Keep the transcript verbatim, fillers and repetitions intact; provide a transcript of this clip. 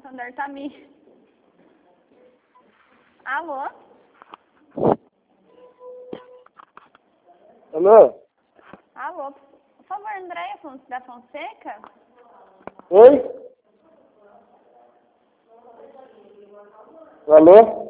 Santander Tamir. Alô? Alô? Alô? Por favor, Andréia da Fonseca? Oi? Alô?